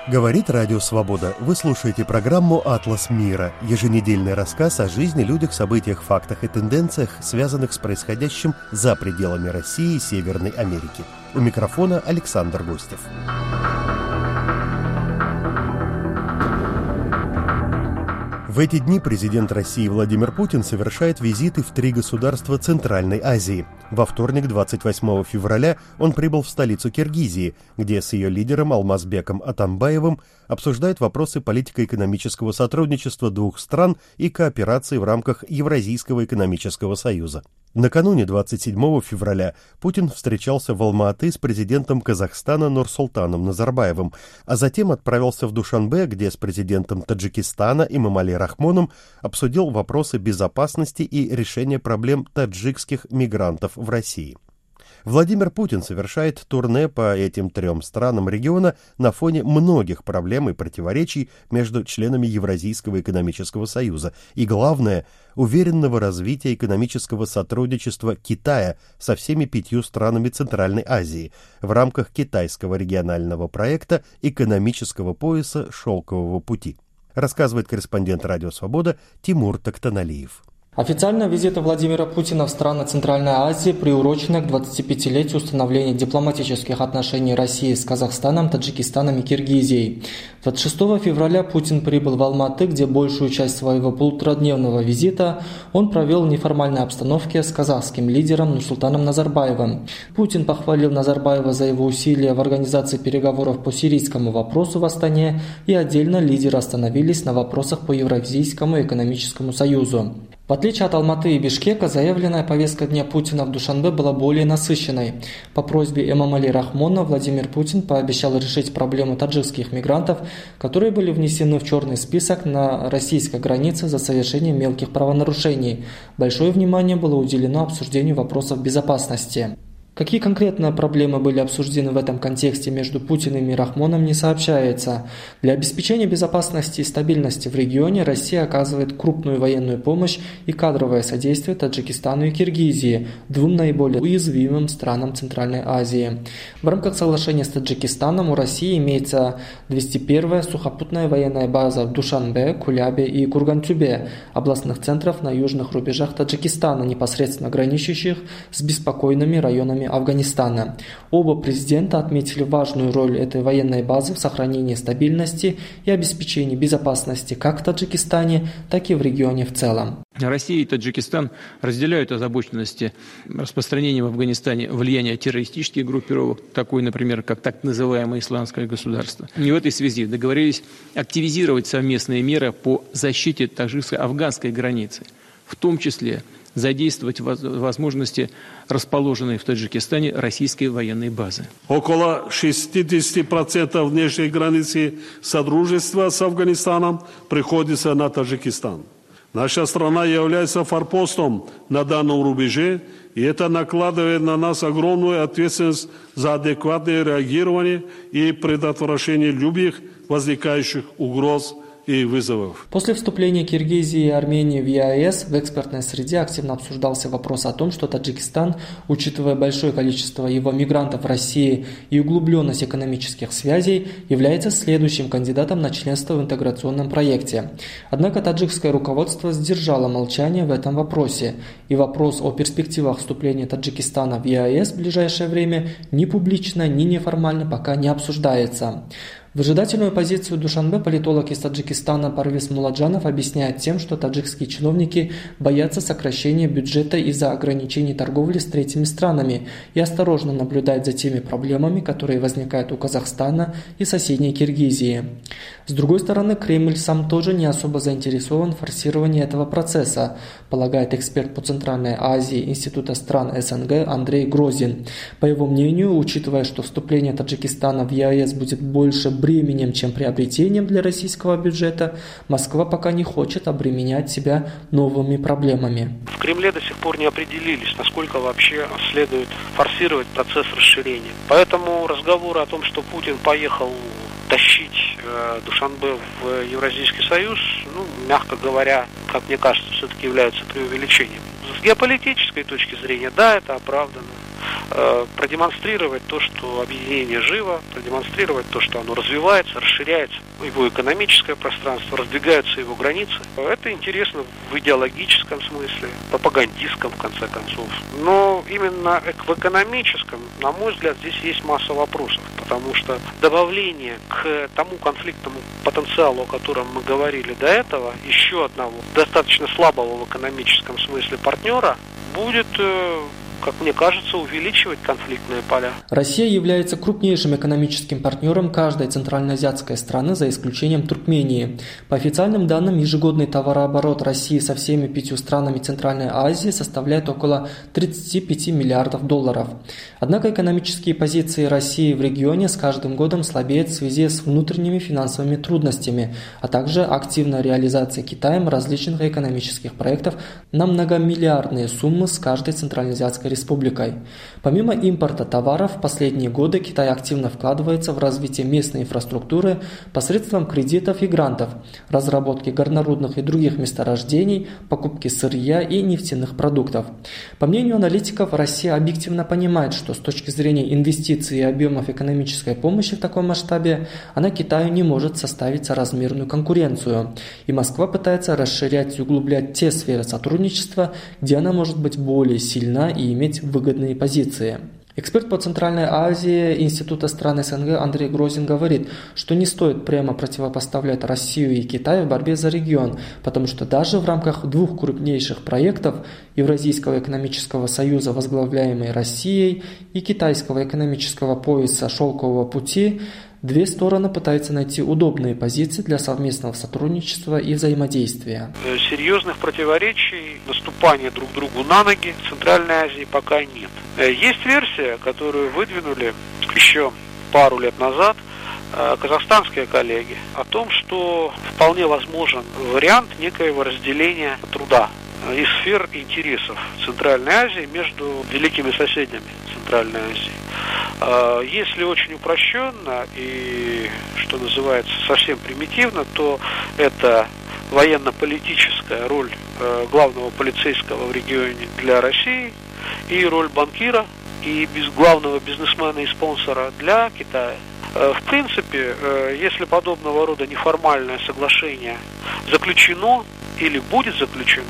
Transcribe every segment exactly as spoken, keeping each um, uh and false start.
Говорит Радио Свобода. Вы слушаете программу «Атлас мира». Еженедельный рассказ о жизни, людях, событиях, фактах и тенденциях, связанных с происходящим за пределами России и Северной Америки. У микрофона Александр Гостев. В эти дни президент России Владимир Путин совершает визиты в три государства Центральной Азии. Во вторник, двадцать восьмого февраля, он прибыл в столицу Киргизии, где с ее лидером Алмазбеком Атамбаевым обсуждают вопросы политико-экономического сотрудничества двух стран и кооперации в рамках Евразийского экономического союза. Накануне, двадцать седьмого февраля, Путин встречался в Алма-Аты с президентом Казахстана Нурсултаном Назарбаевым, а затем отправился в Душанбе, где с президентом Таджикистана Эмомали Рахмоном обсудил вопросы безопасности и решения проблем таджикских мигрантов в России. Владимир Путин совершает турне по этим трем странам региона на фоне многих проблем и противоречий между членами Евразийского экономического союза и, главное, уверенного развития экономического сотрудничества Китая со всеми пятью странами Центральной Азии в рамках китайского регионального проекта экономического пояса «Шелкового пути», рассказывает корреспондент Радио Свобода Тимур Токтаналиев. Официально визит Владимира Путина в страны Центральной Азии приурочена к двадцатипятилетию установления дипломатических отношений России с Казахстаном, Таджикистаном и Киргизией. двадцать шестого февраля Путин прибыл в Алма-Аты, где большую часть своего полуторадневного визита он провел в неформальной обстановке с казахским лидером Нурсултаном Назарбаевым. Путин похвалил Назарбаева за его усилия в организации переговоров по сирийскому вопросу в Астане, и отдельно лидеры остановились на вопросах по Евразийскому экономическому союзу. В отличие от Алматы и Бишкека, заявленная повестка дня Путина в Душанбе была более насыщенной. По просьбе Эмомали Рахмона Владимир Путин пообещал решить проблему таджикских мигрантов, которые были внесены в черный список на российской границе за совершение мелких правонарушений. Большое внимание было уделено обсуждению вопросов безопасности. Какие конкретно проблемы были обсуждены в этом контексте между Путиным и Рахмоном, не сообщается. Для обеспечения безопасности и стабильности в регионе Россия оказывает крупную военную помощь и кадровое содействие Таджикистану и Киргизии, двум наиболее уязвимым странам Центральной Азии. В рамках соглашения с Таджикистаном у России имеется двести первая сухопутная военная база в Душанбе, Кулябе и Курган-Тюбе, областных центров на южных рубежах Таджикистана, непосредственно граничащих с беспокойными районами Афганистана. Оба президента отметили важную роль этой военной базы в сохранении стабильности и обеспечении безопасности как в Таджикистане, так и в регионе в целом. Россия и Таджикистан разделяют озабоченности распространения в Афганистане влияния террористических группировок, такой, например, как так называемое Исламское государство. И в этой связи договорились активизировать совместные меры по защите таджикско-афганской границы, в том числе задействовать возможности расположенной в Таджикистане российской военной базы. Около шестьдесят процентов внешней границы Содружества с Афганистаном приходится на Таджикистан. Наша страна является форпостом на данном рубеже, и это накладывает на нас огромную ответственность за адекватное реагирование и предотвращение любых возникающих угроз и вызовов. После вступления Киргизии и Армении в ЕАЭС в экспертной среде активно обсуждался вопрос о том, что Таджикистан, учитывая большое количество его мигрантов в России и углубленность экономических связей, является следующим кандидатом на членство в интеграционном проекте. Однако таджикское руководство сдержало молчание в этом вопросе, и вопрос о перспективах вступления Таджикистана в ЕАЭС в ближайшее время ни публично, ни неформально пока не обсуждается. Выжидательную позицию Душанбе политолог из Таджикистана Парвиз Муладжанов объясняет тем, что таджикские чиновники боятся сокращения бюджета из-за ограничений торговли с третьими странами и осторожно наблюдают за теми проблемами, которые возникают у Казахстана и соседней Киргизии. С другой стороны, Кремль сам тоже не особо заинтересован в форсировании этого процесса, полагает эксперт по Центральной Азии Института стран СНГ Андрей Грозин. По его мнению, учитывая, что вступление Таджикистана в ЕАЭС будет больше бременем, чем приобретением для российского бюджета, Москва пока не хочет обременять себя новыми проблемами. В Кремле до сих пор не определились, насколько вообще следует форсировать процесс расширения. Поэтому разговоры о том, что Путин поехал тащить э, Душанбе в Евразийский союз, ну, мягко говоря, как мне кажется, все-таки являются преувеличением. С геополитической точки зрения, да, это оправдано. э, продемонстрировать то, что объединение живо, продемонстрировать то, что оно развивается, расширяется, его экономическое пространство, раздвигаются его границы. Это интересно в идеологическом смысле, пропагандистском, в конце концов. Но именно в экономическом, на мой взгляд, здесь есть масса вопросов, потому что добавление к тому конфликтному потенциалу, о котором мы говорили до этого, еще одного достаточно слабого в экономическом смысле партнера будет, как мне кажется, увеличивать конфликтные поля. Россия является крупнейшим экономическим партнером каждой центральноазиатской страны, за исключением Туркмении. По официальным данным, ежегодный товарооборот России со всеми пятью странами Центральной Азии составляет около тридцать пять миллиардов долларов. Однако экономические позиции России в регионе с каждым годом слабеют в связи с внутренними финансовыми трудностями, а также активной реализацией Китаем различных экономических проектов на многомиллиардные суммы с каждой центральноазиатской республикой. Помимо импорта товаров, в последние годы Китай активно вкладывается в развитие местной инфраструктуры посредством кредитов и грантов, разработки горнорудных и других месторождений, покупки сырья и нефтяных продуктов. По мнению аналитиков, Россия объективно понимает, что с точки зрения инвестиций и объемов экономической помощи в таком масштабе, она Китаю не может составить соразмерную конкуренцию. И Москва пытается расширять и углублять те сферы сотрудничества, где она может быть более сильна и иметь выгодные позиции. Эксперт по Центральной Азии Института стран СНГ Андрей Грозин говорит, что не стоит прямо противопоставлять Россию и Китай в борьбе за регион, потому что даже в рамках двух крупнейших проектов Евразийского экономического союза, возглавляемой Россией, и Китайского экономического пояса «Шелкового пути», две стороны пытаются найти удобные позиции для совместного сотрудничества и взаимодействия. Серьезных противоречий, наступания друг другу на ноги в Центральной Азии пока нет. Есть версия, которую выдвинули еще пару лет назад казахстанские коллеги, о том, что вполне возможен вариант некоего разделения труда и сфер интересов Центральной Азии между великими соседями Центральной Азии. Если очень упрощенно и, что называется, совсем примитивно, то это военно-политическая роль главного полицейского в регионе для России и роль банкира и без главного бизнесмена и спонсора для Китая. В принципе, если подобного рода неформальное соглашение заключено или будет заключено,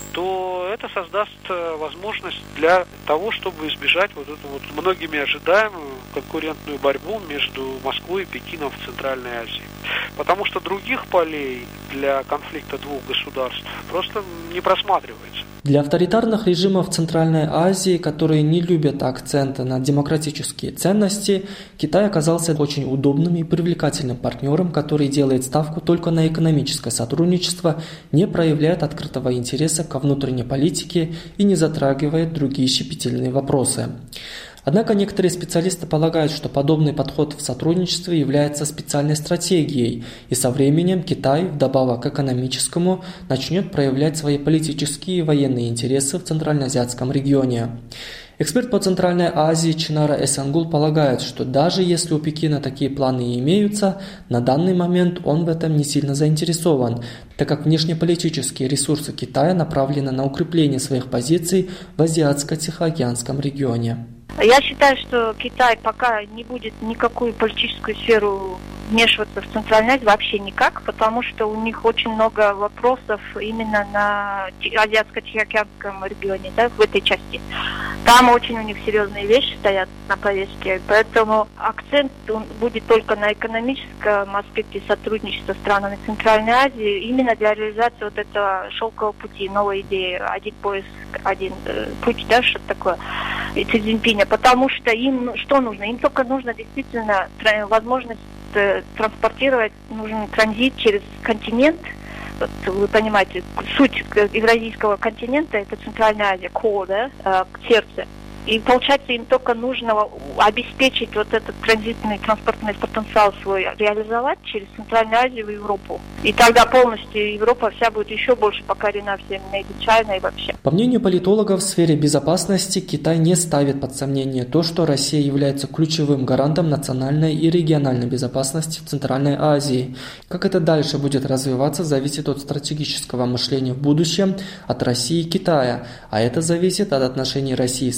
то это создаст возможность для того, чтобы избежать вот эту вот многими ожидаемую конкурентную борьбу между Москвой и Пекином в Центральной Азии. Потому что других полей для конфликта двух государств просто не просматривается. Для авторитарных режимов Центральной Азии, которые не любят акценты на демократические ценности, Китай оказался очень удобным и привлекательным партнером, который делает ставку только на экономическое сотрудничество, не проявляет открытого интереса ко внутренней политике и не затрагивает другие щепетильные вопросы. Однако некоторые специалисты полагают, что подобный подход в сотрудничестве является специальной стратегией, и со временем Китай, вдобавок к экономическому, начнет проявлять свои политические и военные интересы в Центральноазиатском регионе. Эксперт по Центральной Азии Чинара Эсангул полагает, что даже если у Пекина такие планы и имеются, на данный момент он в этом не сильно заинтересован, так как внешнеполитические ресурсы Китая направлены на укрепление своих позиций в Азиатско-Тихоокеанском регионе. Я считаю, что Китай пока не будет никакую политическую сферу вмешиваться в Центральную Азию вообще никак, потому что у них очень много вопросов именно на Азиатско-Тихоокеанском регионе, да, в этой части. Там очень у них серьезные вещи стоят на повестке, поэтому акцент будет только на экономическом аспекте сотрудничества с странами Центральной Азии, именно для реализации вот этого шелкового пути, новой идеи, один пояс, один э, путь, да, что-то такое, и Си Цзиньпиня, потому что им что нужно? Им только нужно действительно возможность э, транспортировать, нужен транзит через континент. Вот, вы понимаете, суть евразийского континента — это Центральная Азия, ко, да, э, сердце. И получается, им только нужно обеспечить вот этот транзитный транспортный потенциал свой, реализовать через Центральную Азию и Европу. И тогда полностью Европа вся будет еще больше покорена всеми Чайной и вообще. По мнению политологов, в сфере безопасности Китай не ставит под сомнение то, что Россия является ключевым гарантом национальной и региональной безопасности в Центральной Азии. Как это дальше будет развиваться, зависит от стратегического мышления в будущем от России и Китая, а это зависит от отношений России с Европой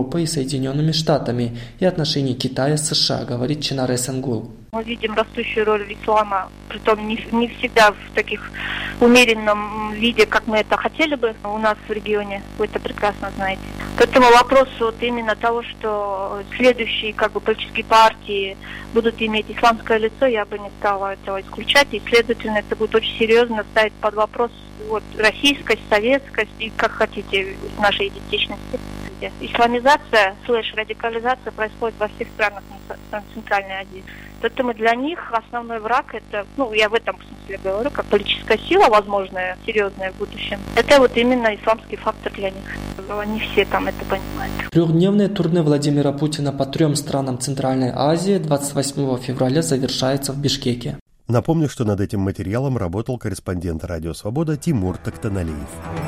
Европой и Соединенными Штатами и отношений Китая с США, говорит Чинар Эсенгул. Мы видим растущую роль ислама, притом не, не всегда в таких умеренном виде, как мы это хотели бы у нас в регионе. Вы это прекрасно знаете. Поэтому вопрос вот именно того, что следующие как бы политические партии будут иметь исламское лицо, я бы не стала этого исключать. И, следовательно, это будет очень серьезно ставить под вопрос вот, российскость, советскость и, как хотите, нашей идентичности. Исламизация, слэш радикализация происходит во всех странах Центральной Азии. Поэтому для них основной враг, это, ну, я в этом смысле говорю, как политическая сила, возможная, серьезная в будущем, это вот именно исламский фактор для них. Не все там это понимают. Трехдневное турне Владимира Путина по трем странам Центральной Азии двадцать восьмого февраля завершается в Бишкеке. Напомню, что над этим материалом работал корреспондент «Радио Свобода» Тимур Токтаналиев.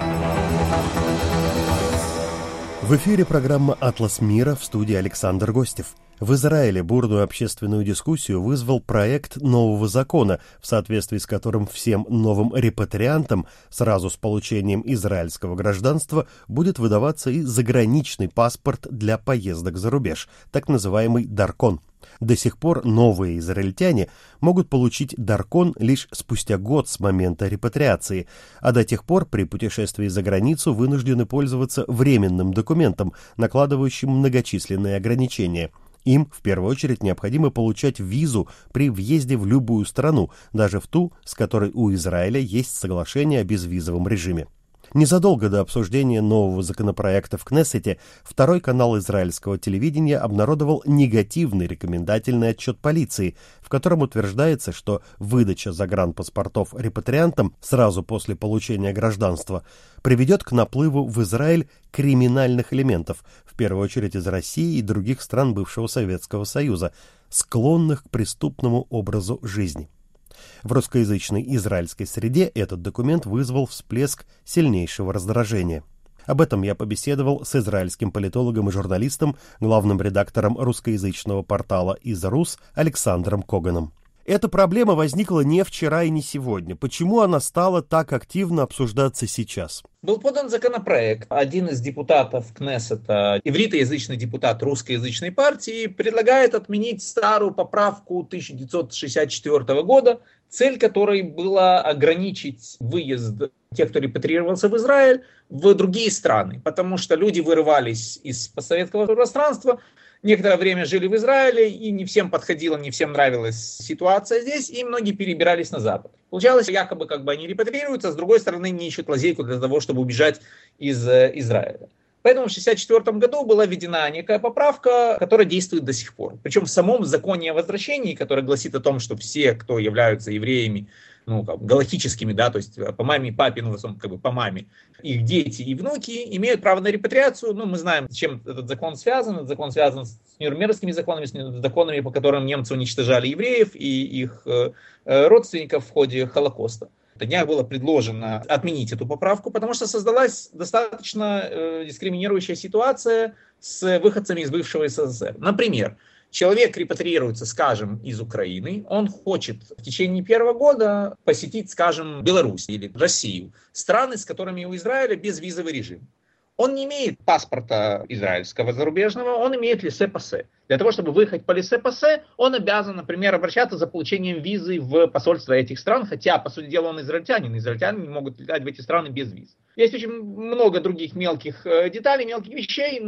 В эфире программа «Атлас мира», в студии Александр Гостев. В Израиле бурную общественную дискуссию вызвал проект нового закона, в соответствии с которым всем новым репатриантам сразу с получением израильского гражданства будет выдаваться и заграничный паспорт для поездок за рубеж, так называемый даркон. До сих пор новые израильтяне могут получить даркон лишь спустя год с момента репатриации, а до тех пор при путешествии за границу вынуждены пользоваться временным документом, накладывающим многочисленные ограничения. Им в первую очередь необходимо получать визу при въезде в любую страну, даже в ту, с которой у Израиля есть соглашение о безвизовом режиме. Незадолго до обсуждения нового законопроекта в Кнессете второй канал израильского телевидения обнародовал негативный рекомендательный отчет полиции, в котором утверждается, что выдача загранпаспортов репатриантам сразу после получения гражданства приведет к наплыву в Израиль криминальных элементов, в первую очередь из России и других стран бывшего Советского Союза, склонных к преступному образу жизни. В русскоязычной израильской среде этот документ вызвал всплеск сильнейшего раздражения. Об этом я побеседовал с израильским политологом и журналистом, главным редактором русскоязычного портала «Изрус» Александром Коганом. Эта проблема возникла не вчера и не сегодня. Почему она стала так активно обсуждаться сейчас? Был подан законопроект. Один из депутатов Кнессета, ивритоязычный депутат русскоязычной партии, предлагает отменить старую поправку тысяча девятьсот шестьдесят четвёртого года, цель которой была ограничить выезд тех, кто репатриировался в Израиль, в другие страны, потому что люди вырывались из постсоветского пространства, некоторое время жили в Израиле, и не всем подходила, не всем нравилась ситуация здесь, и многие перебирались на Запад. Получалось, якобы как бы они репатриируются, а с другой стороны не ищут лазейку для того, чтобы убежать из Израиля. Поэтому в шестьдесят четвёртом году была введена некая поправка, которая действует до сих пор. Причем в самом законе о возвращении, который гласит о том, что все, кто являются евреями, ну, как, галактическими, да, то есть по маме и папе, ну, в основном, как бы по маме, их дети и внуки имеют право на репатриацию. Ну, мы знаем, с чем этот закон связан. Этот закон связан с Нюрнбергскими законами, с законами, по которым немцы уничтожали евреев и их э, родственников в ходе Холокоста. На днях было предложено отменить эту поправку, потому что создалась достаточно э, дискриминирующая ситуация с выходцами из бывшего СССР. Например, человек репатриируется, скажем, из Украины, он хочет в течение первого года посетить, скажем, Беларусь или Россию, страны, с которыми у Израиля безвизовый режим. Он не имеет паспорта израильского зарубежного, он имеет лессе-пассе. Для того, чтобы выехать по лессе-пассе, он обязан, например, обращаться за получением визы в посольство этих стран, хотя, по сути дела, он израильтянин. Израильтяне не могут летать в эти страны без виз. Есть очень много других мелких деталей, мелких вещей,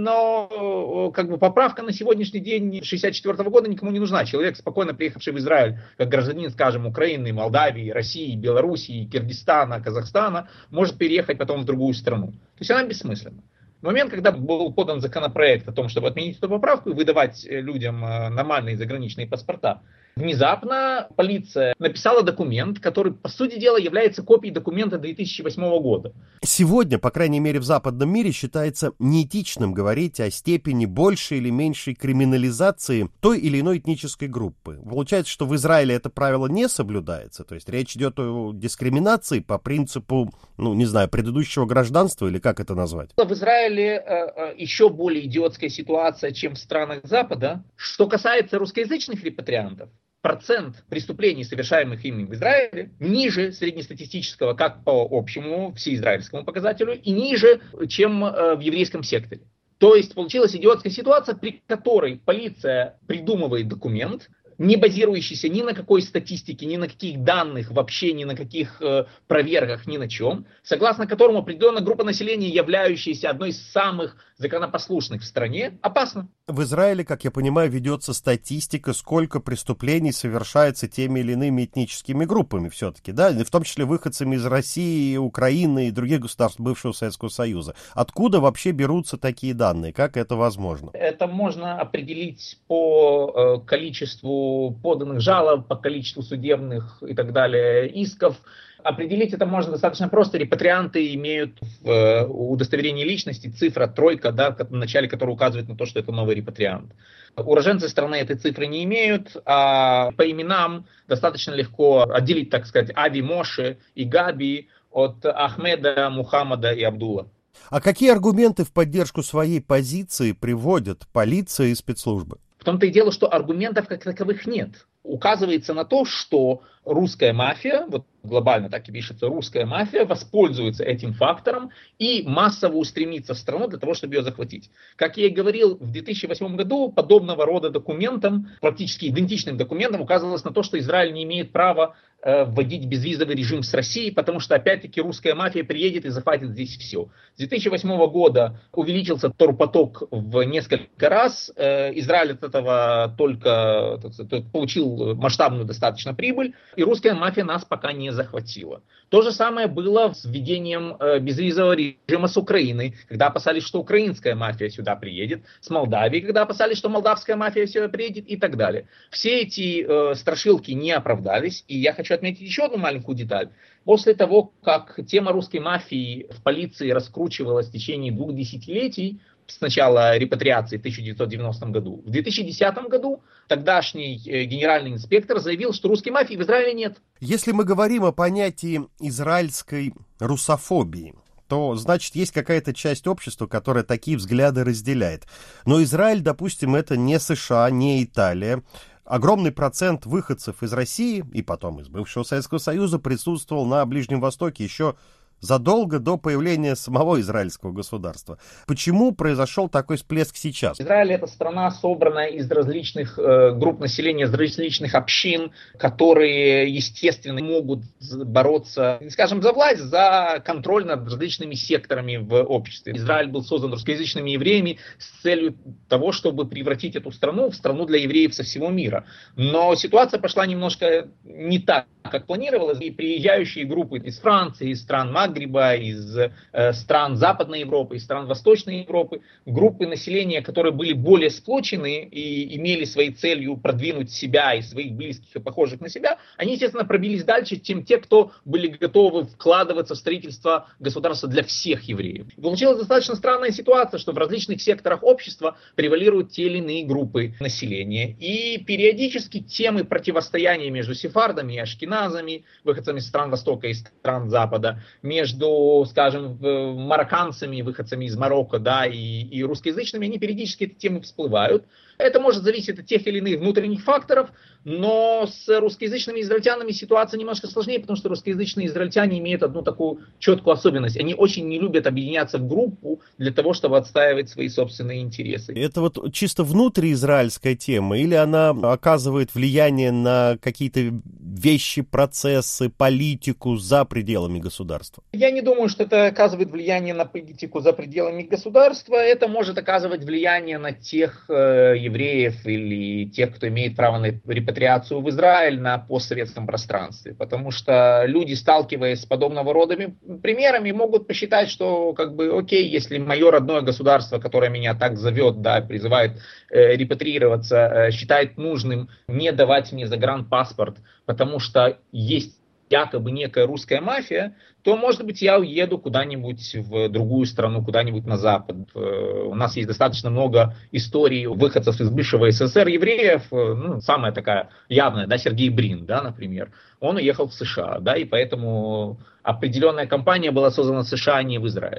но как бы поправка на сегодняшний день шестьдесят четвёртого года никому не нужна. Человек, спокойно приехавший в Израиль, как гражданин, скажем, Украины, Молдавии, России, Белоруссии, Киргизстана, Казахстана, может переехать потом в другую страну. То есть она бессмысленна. В момент, когда был подан законопроект о том, чтобы отменить эту поправку и выдавать людям нормальные заграничные паспорта, внезапно полиция написала документ, который, по сути дела, является копией документа две тысячи восьмого года. Сегодня, по крайней мере в западном мире, считается неэтичным говорить о степени большей или меньшей криминализации той или иной этнической группы. Получается, что в Израиле это правило не соблюдается, то есть речь идет о дискриминации по принципу, ну, не знаю, предыдущего гражданства или как это назвать? В Израиле э, еще более идиотская ситуация, чем в странах Запада. Что касается русскоязычных репатриантов, процент преступлений, совершаемых ими в Израиле, ниже среднестатистического, как по общему всеизраильскому показателю, и ниже, чем в еврейском секторе. То есть получилась идиотская ситуация, при которой полиция придумывает документ, не базирующийся ни на какой статистике, ни на каких данных, вообще ни на каких э, проверках, ни на чем, согласно которому определенная группа населения, являющаяся одной из самых законопослушных в стране, опасна. В Израиле, как я понимаю, ведется статистика, сколько преступлений совершается теми или иными этническими группами все-таки, да, в том числе выходцами из России, Украины и других государств бывшего Советского Союза. Откуда вообще берутся такие данные? Как это возможно? Это можно определить по э, количеству поданных жалоб, по количеству судебных и так далее исков. Определить это можно достаточно просто. Репатрианты имеют в э, удостоверении личности цифра тройка, да, в начале которой указывает на то, что это новый репатриант. Уроженцы страны этой цифры не имеют, а по именам достаточно легко отделить, так сказать, Ави, Моше и Габи от Ахмеда, Мухаммада и Абдулла. А какие аргументы в поддержку своей позиции приводят полиция и спецслужбы? В том-то и дело, что аргументов как таковых нет. Указывается на то, что русская мафия, вот глобально так и пишется, русская мафия воспользуется этим фактором и массово устремится в страну для того, чтобы ее захватить. Как я и говорил, в две тысячи восьмом году подобного рода документам, практически идентичным документам, указывалось на то, что Израиль не имеет права э, вводить безвизовый режим с Россией, потому что опять-таки русская мафия приедет и захватит здесь все. С две тысячи восьмого года увеличился торпоток в несколько раз. Э, Израиль от этого только так сказать, получил масштабную достаточно прибыль, и русская мафия нас пока не захватила. То же самое было с введением э, безвизового режима с Украиной, когда опасались, что украинская мафия сюда приедет, с Молдавией, когда опасались, что молдавская мафия сюда приедет и так далее. Все эти э, страшилки не оправдались, и я хочу отметить еще одну маленькую деталь. После того, как тема русской мафии в полиции раскручивалась в течение двух десятилетий, с начала репатриации в тысяча девятьсот девяностом году. В две тысячи десятом году тогдашний генеральный инспектор заявил, что русской мафии в Израиле нет. Если мы говорим о понятии израильской русофобии, то, значит, есть какая-то часть общества, которая такие взгляды разделяет. Но Израиль, допустим, это не США, не Италия. Огромный процент выходцев из России и потом из бывшего Советского Союза присутствовал на Ближнем Востоке еще задолго до появления самого израильского государства. Почему произошел такой всплеск сейчас? Израиль — это страна, собранная из различных э, групп населения, из различных общин, которые, естественно, могут бороться, скажем, за власть, за контроль над различными секторами в обществе. Израиль был создан русскоязычными евреями с целью того, чтобы превратить эту страну в страну для евреев со всего мира. Но ситуация пошла немножко не так, как планировалось, и приезжающие группы из Франции, из стран Магриба, из э, стран Западной Европы, из стран Восточной Европы, группы населения, которые были более сплочены и имели своей целью продвинуть себя и своих близких и похожих на себя, они, естественно, пробились дальше, чем те, кто были готовы вкладываться в строительство государства для всех евреев. И получилась достаточно странная ситуация, что в различных секторах общества превалируют те или иные группы населения, и периодически темы противостояния между сефардами и ашкеназами, выходцами из стран Востока и стран Запада, между, скажем, марокканцами, выходцами из Марокко, да, и, и русскоязычными, они периодически эти темы всплывают. Это может зависеть от тех или иных внутренних факторов, но с русскоязычными израильтянами ситуация немножко сложнее, потому что русскоязычные израильтяне имеют одну такую четкую особенность. Они очень не любят объединяться в группу для того, чтобы отстаивать свои собственные интересы. Это вот чисто внутриизраильская тема, или она оказывает влияние на какие-то вещи, процессы, политику за пределами государства? Я не думаю, что это оказывает влияние на политику за пределами государства. Это может оказывать влияние на тех э, евреев или тех, кто имеет право на репатриацию в Израиль на постсоветском пространстве. Потому что люди, сталкиваясь с подобного рода примерами, могут посчитать, что как бы окей, если мое родное государство, которое меня так зовет, да, призывает э, репатриироваться, э, считает нужным не давать мне загранпаспорт, потому что есть якобы некая русская мафия, то, может быть, я уеду куда-нибудь в другую страну, куда-нибудь на Запад. У нас есть достаточно много историй выходцев из бывшего СССР, евреев, ну, самая такая явная, да, Сергей Брин, да, например. Он уехал в США, да, и поэтому определенная компания была создана в США, а не в Израиле. То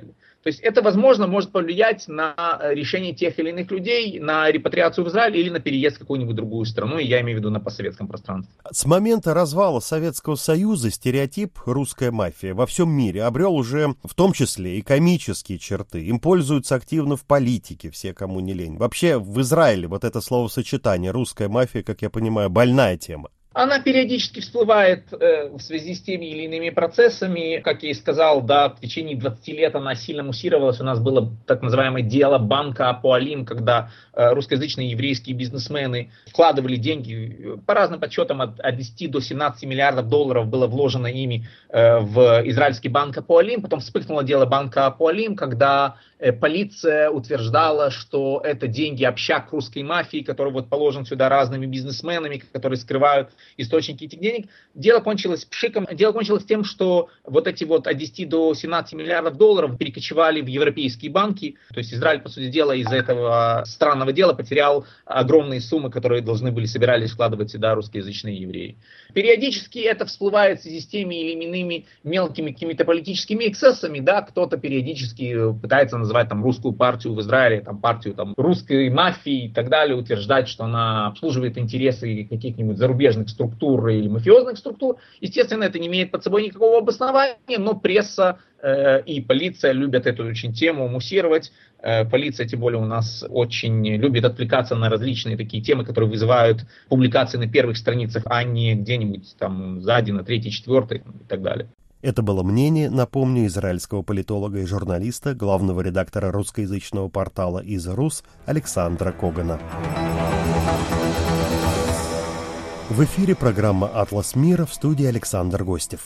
То есть это, возможно, может повлиять на решение тех или иных людей, на репатриацию в Израиль или на переезд в какую-нибудь другую страну, и я имею в виду на постсоветском пространстве. С момента развала Советского Союза стереотип «русская мафия» во всем мире обрел уже в том числе и комические черты. Им пользуются активно в политике все, кому не лень. Вообще в Израиле вот это словосочетание «русская мафия», как я понимаю, больная тема. Она периодически всплывает э, в связи с теми или иными процессами. Как я и сказал, да, в течение двадцати лет она сильно муссировалась. У нас было так называемое дело банка Апуалим, когда э, русскоязычные еврейские бизнесмены вкладывали деньги, по разным подсчетам, от, от десяти до семнадцати миллиардов долларов было вложено ими э, в израильский банк Апуалим. Потом вспыхнуло дело банка Апуалим, когда э, полиция утверждала, что это деньги общак русской мафии, который вот положен сюда разными бизнесменами, которые скрывают источники этих денег. Дело кончилось пшиком. Дело кончилось тем, что вот эти вот от десяти до семнадцати миллиардов долларов перекочевали в европейские банки. То есть Израиль, по сути дела, из-за этого странного дела потерял огромные суммы, которые должны были, собирались вкладывать сюда русскоязычные евреи. Периодически это всплывает в связи с теми или иными мелкими какими-то политическими эксцессами. Да, кто-то периодически пытается называть там русскую партию в Израиле, там партию там русской мафии и так далее, утверждать, что она обслуживает интересы каких-нибудь зарубежных структур или мафиозных структур. Естественно, это не имеет под собой никакого обоснования, но пресса э, и полиция любят эту очень тему муссировать. Э, полиция, тем более, у нас очень любит отвлекаться на различные такие темы, которые вызывают публикации на первых страницах, а не где-нибудь там сзади, на третьей, четвертой и так далее. Это было мнение, напомню, израильского политолога и журналиста, главного редактора русскоязычного портала «Изрус» Александра Когана. В эфире программа «Атлас мира», в студии Александр Гостев.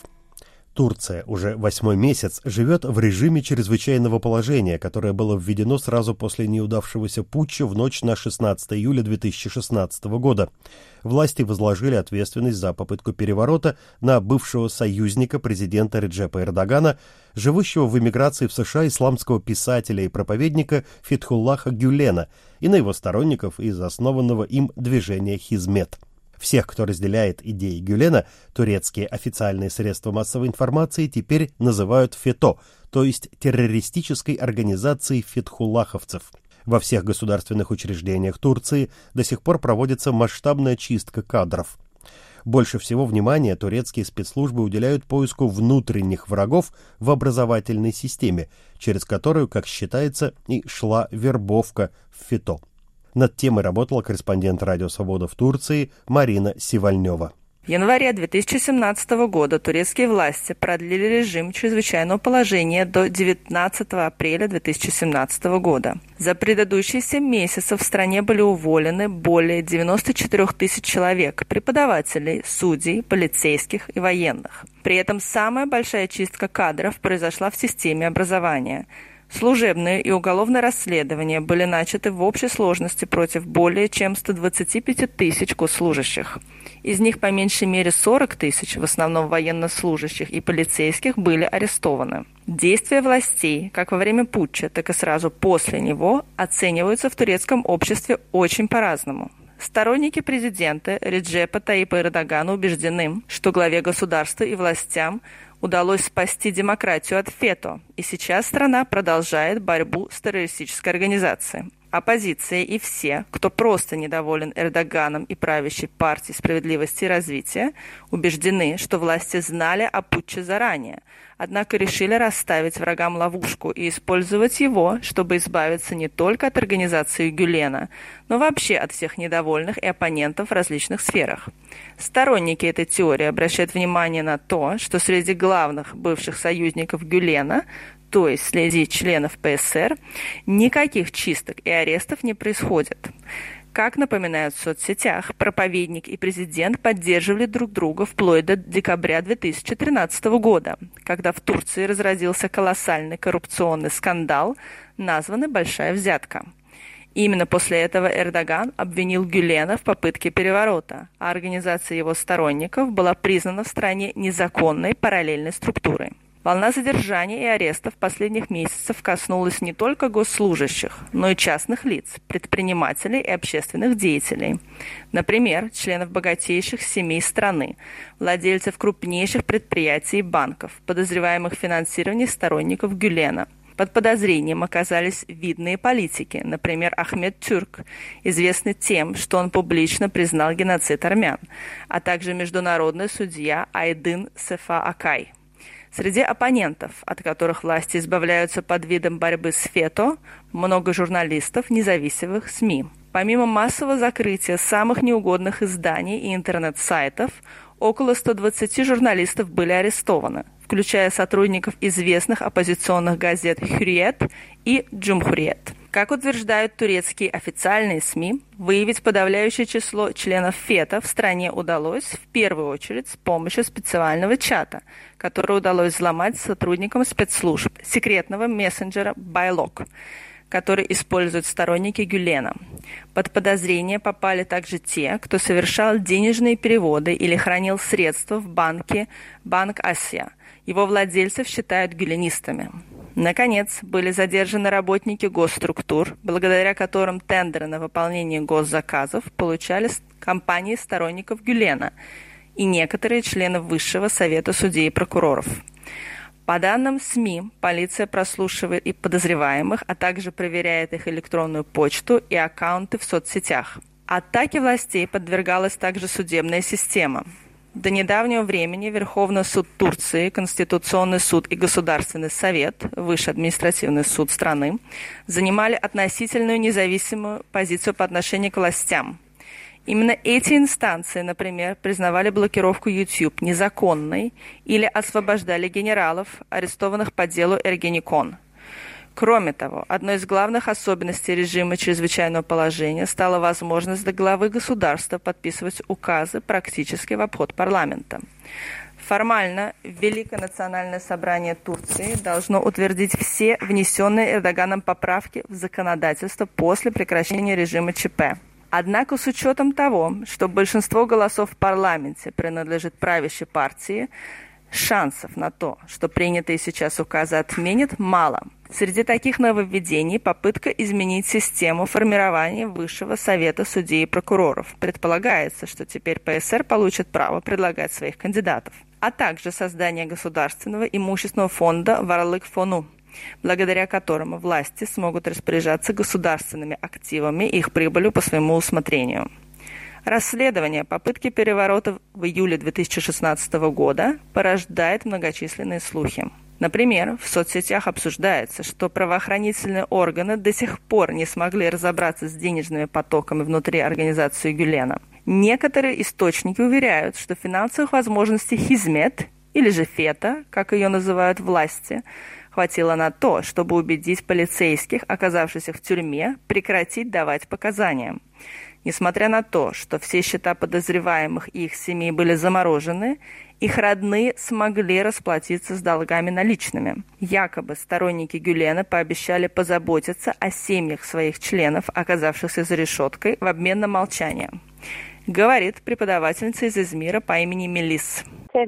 Турция уже восьмой месяц живет в режиме чрезвычайного положения, которое было введено сразу после неудавшегося путча в ночь на шестнадцатое июля две тысячи шестнадцатого года. Власти возложили ответственность за попытку переворота на бывшего союзника президента Реджепа Эрдогана, живущего в эмиграции в США исламского писателя и проповедника Фетхуллаха Гюлена, и на его сторонников из основанного им движения «Хизмет». Всех, кто разделяет идеи Гюлена, турецкие официальные средства массовой информации теперь называют ФЕТО, то есть террористической организацией фетхуллаховцев. Во всех государственных учреждениях Турции до сих пор проводится масштабная чистка кадров. Больше всего внимания турецкие спецслужбы уделяют поиску внутренних врагов в образовательной системе, через которую, как считается, и шла вербовка в ФЕТО. Над темой работала корреспондент «Радио Свобода» в Турции Марина Сивальнева. В январе две тысячи семнадцатого года турецкие власти продлили режим чрезвычайного положения до девятнадцатого апреля две тысячи семнадцатого года. За предыдущие семь месяцев в стране были уволены более девяноста четырёх тысяч человек, преподавателей, судей, полицейских и военных. При этом самая большая чистка кадров произошла в системе образования. Служебные и уголовные расследования были начаты в общей сложности против более чем ста двадцати пяти тысяч госслужащих. Из них по меньшей мере сорок тысяч, в основном военнослужащих и полицейских, были арестованы. Действия властей, как во время путча, так и сразу после него, оцениваются в турецком обществе очень по-разному. Сторонники президента Реджепа Таипа Эрдогана убеждены, что главе государства и властям удалось спасти демократию от ФЕТО, и сейчас страна продолжает борьбу с террористической организацией. Оппозиция и все, кто просто недоволен Эрдоганом и правящей партией справедливости и развития, убеждены, что власти знали о путче заранее, однако решили расставить врагам ловушку и использовать его, чтобы избавиться не только от организации Гюлена, но вообще от всех недовольных и оппонентов в различных сферах. Сторонники этой теории обращают внимание на то, что среди главных бывших союзников Гюлена, то есть среди членов ПСР, никаких чисток и арестов не происходит. Как напоминают в соцсетях, проповедник и президент поддерживали друг друга вплоть до декабря две тысячи тринадцатого года, когда в Турции разразился колоссальный коррупционный скандал, названный «Большая взятка». Именно после этого Эрдоган обвинил Гюлена в попытке переворота, а организация его сторонников была признана в стране незаконной параллельной структурой. Волна задержаний и арестов последних месяцев коснулась не только госслужащих, но и частных лиц, предпринимателей и общественных деятелей. Например, членов богатейших семей страны, владельцев крупнейших предприятий и банков, подозреваемых в финансировании сторонников Гюлена. Под подозрением оказались видные политики, например, Ахмед Тюрк, известный тем, что он публично признал геноцид армян, а также международный судья Айдын Сефа Акай. Среди оппонентов, от которых власти избавляются под видом борьбы с фето, много журналистов независимых СМИ. Помимо массового закрытия самых неугодных изданий и интернет-сайтов, около ста двадцати журналистов были арестованы, включая сотрудников известных оппозиционных газет «Хюриет» и «Джумхуриет». Как утверждают турецкие официальные СМИ, выявить подавляющее число членов фето в стране удалось в первую очередь с помощью специального чата, который удалось взломать сотрудникам спецслужб секретного мессенджера «Байлок», который используют сторонники Гülена. Под подозрение попали также те, кто совершал денежные переводы или хранил средства в банке Банк Асия. Его владельцев считают гюленистами. Наконец, были задержаны работники госструктур, благодаря которым тендеры на выполнение госзаказов получали компании сторонников Гülена и некоторые члены Высшего совета судей и прокуроров. По данным СМИ, полиция прослушивает и подозреваемых, а также проверяет их электронную почту и аккаунты в соцсетях. Атаке властей подвергалась также судебная система. До недавнего времени Верховный суд Турции, Конституционный суд и Государственный совет, Высший административный суд страны, занимали относительную независимую позицию по отношению к властям. Именно эти инстанции, например, признавали блокировку YouTube незаконной или освобождали генералов, арестованных по делу Эргенекон. Кроме того, одной из главных особенностей режима чрезвычайного положения стала возможность для главы государства подписывать указы практически в обход парламента. Формально Великое национальное собрание Турции должно утвердить все внесенные Эрдоганом поправки в законодательство после прекращения режима ЧП. Однако с учетом того, что большинство голосов в парламенте принадлежит правящей партии, шансов на то, что принятые сейчас указы отменят, мало. Среди таких нововведений попытка изменить систему формирования Высшего совета судей и прокуроров. Предполагается, что теперь ПСР получит право предлагать своих кандидатов, а также создание государственного имущественного фонда «Варлык фону», благодаря которому власти смогут распоряжаться государственными активами и их прибылью по своему усмотрению. Расследование попытки переворота в июле две тысячи шестнадцатого года порождает многочисленные слухи. Например, в соцсетях обсуждается, что правоохранительные органы до сих пор не смогли разобраться с денежными потоками внутри организации Гülena. Некоторые источники уверяют, что финансовых возможностей Хизмет, или же фето, как ее называют власти, хватило на то, чтобы убедить полицейских, оказавшихся в тюрьме, прекратить давать показания. Несмотря на то, что все счета подозреваемых и их семей были заморожены, их родные смогли расплатиться с долгами наличными. Якобы сторонники Гülena пообещали позаботиться о семьях своих членов, оказавшихся за решеткой, в обмен на молчание. Говорит преподавательница из Измира по имени Мелис.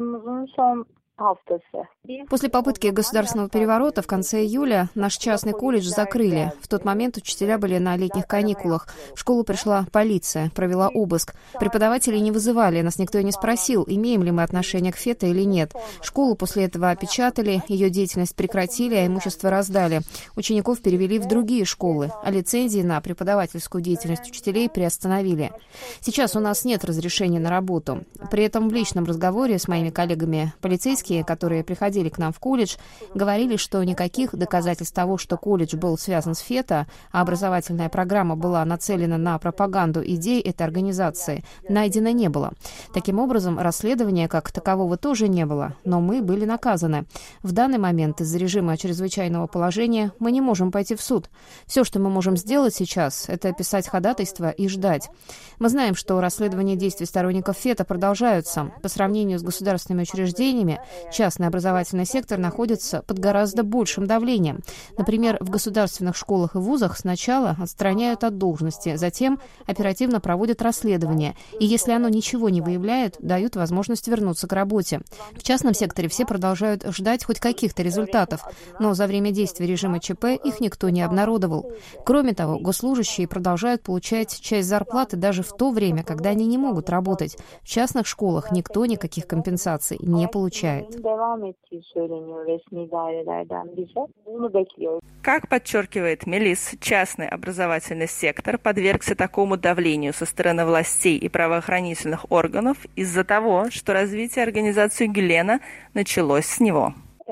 После попытки государственного переворота в конце июля наш частный колледж закрыли. В тот момент учителя были на летних каникулах. В школу пришла полиция, провела обыск. Преподавателей не вызывали, нас никто и не спросил, имеем ли мы отношение к фето или нет. Школу после этого опечатали, ее деятельность прекратили, а имущество раздали. Учеников перевели в другие школы, а лицензии на преподавательскую деятельность учителей приостановили. Сейчас у нас нет разрешения на работу. При этом в личном разговоре с моими коллегами полицейскими, которые приходили к нам в колледж, говорили, что никаких доказательств того, что колледж был связан с фето, а образовательная программа была нацелена на пропаганду идей этой организации, найдено не было. Таким образом, расследования как такового тоже не было, но мы были наказаны. В данный момент из-за режима чрезвычайного положения мы не можем пойти в суд. Все, что мы можем сделать сейчас, это писать ходатайство и ждать. Мы знаем, что расследования действий сторонников фето продолжаются. По сравнению с государственными учреждениями, частный образовательный сектор находится под гораздо большим давлением. Например, в государственных школах и вузах сначала отстраняют от должности, затем оперативно проводят расследование, и если оно ничего не выявляет, дают возможность вернуться к работе. В частном секторе все продолжают ждать хоть каких-то результатов, но за время действия режима ЧП их никто не обнародовал. Кроме того, госслужащие продолжают получать часть зарплаты даже в то время, когда они не могут работать. В частных школах никто никаких компенсаций не получает. Как подчеркивает Мелис, частный образовательный сектор подвергся такому давлению со стороны властей и правоохранительных органов из-за того, что развитие организации Гülena началось с него.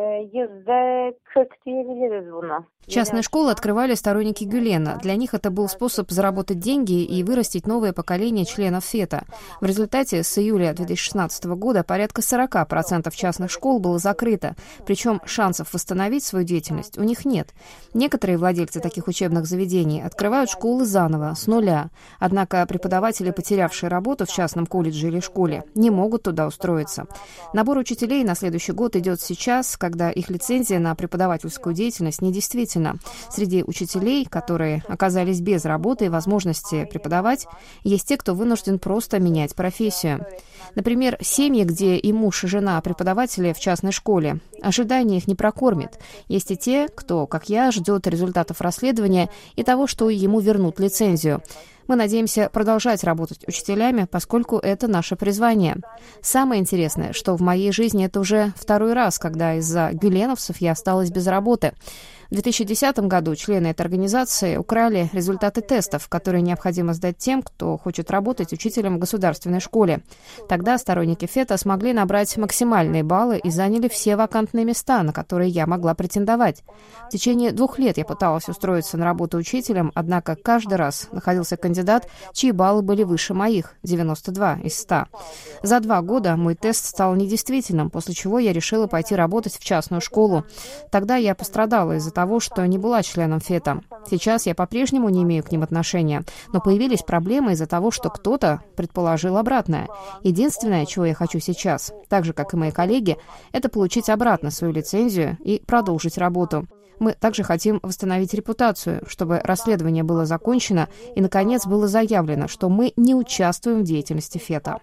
Частные школы открывали сторонники Гülena. Для них это был способ заработать деньги и вырастить новое поколение членов ФЕТА. В результате с июля две тысячи шестнадцатого года порядка сорок процентов частных школ было закрыто. Причем шансов восстановить свою деятельность у них нет. Некоторые владельцы таких учебных заведений открывают школы заново, с нуля. Однако преподаватели, потерявшие работу в частном колледже или школе, не могут туда устроиться. Набор учителей на следующий год идет сейчас, когда их лицензия на преподавательскую деятельность недействительна. Среди учителей, которые оказались без работы и возможности преподавать, есть те, кто вынужден просто менять профессию. Например, семьи, где и муж, и жена преподаватели в частной школе. Ожидания их не прокормит. Есть и те, кто, как я, ждет результатов расследования и того, что ему вернут лицензию. Мы надеемся продолжать работать учителями, поскольку это наше призвание. Самое интересное, что в моей жизни это уже второй раз, когда из-за гюленовцев я осталась без работы. В две тысячи десятом году члены этой организации украли результаты тестов, которые необходимо сдать тем, кто хочет работать учителем в государственной школе. Тогда сторонники ФЕТА смогли набрать максимальные баллы и заняли все вакантные места, на которые я могла претендовать. В течение двух лет я пыталась устроиться на работу учителем, однако каждый раз находился кандидат, чьи баллы были выше моих – девяносто два из ста. За два года мой тест стал недействительным, после чего я решила пойти работать в частную школу. Тогда я пострадала из-за того, что не была членом ФЕТА. Сейчас я по-прежнему не имею к ним отношения, но появились проблемы из-за того, что кто-то предположил обратное. Единственное, чего я хочу сейчас, так же, как и мои коллеги, это получить обратно свою лицензию и продолжить работу. Мы также хотим восстановить репутацию, чтобы расследование было закончено и, наконец, было заявлено, что мы не участвуем в деятельности ФЕТА.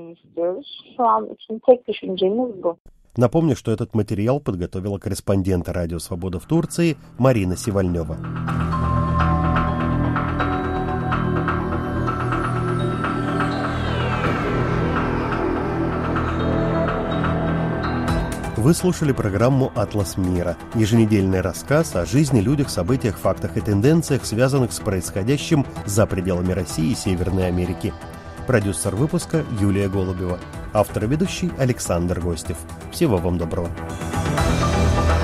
Напомню, что этот материал подготовила корреспондент Радио Свобода в Турции Марина Сивальнева. Вы слушали программу «Атлас мира» – еженедельный рассказ о жизни, людях, событиях, фактах и тенденциях, связанных с происходящим за пределами России и Северной Америки. Продюсер выпуска Юлия Голубева. Автор и ведущий Александр Гостев. Всего вам доброго.